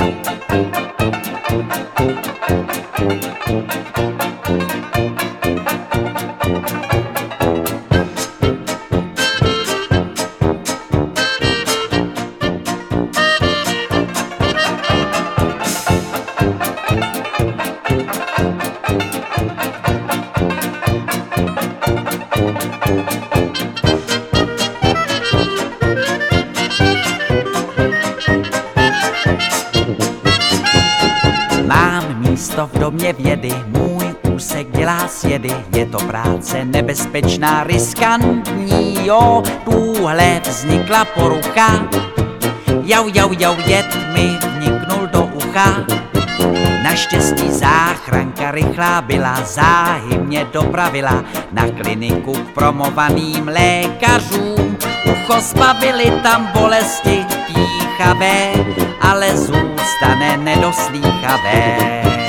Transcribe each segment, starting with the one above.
Místo v domě vědy, můj úsek dělá sjedy, je to práce nebezpečná, riskantní, jo, tuhle vznikla porucha. Jau, jed mi vniknul do ucha. Naštěstí záchranka rychlá byla, záhy mě dopravila na kliniku k promovaným lékařům. Ucho zbavili tam bolesti píchavé, ale zůstane nedoslýchavé.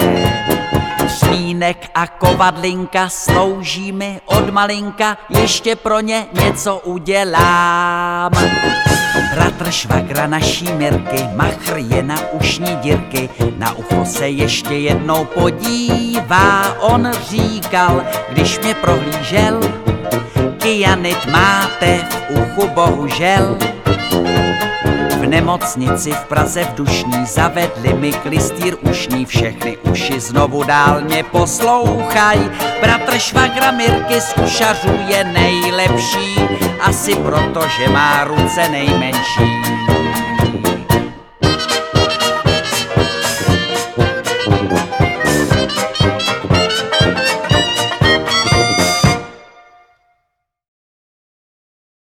Třmínek a kovadlinka slouží mi od malinka, ještě pro ně něco udělám. Bratr švagra naší Mirky, machr je na ušní dírky, na ucho se ještě jednou podívá. On říkal, když mě prohlížel, kyanid máte v uchu bohužel. V nemocnici v Praze v Dušní zavedli mi klystýr ušní, všechny uši znovu dál mě poslouchaj. Bratr švagra Mirky z ušařů je nejlepší, asi proto, že má ruce nejmenší.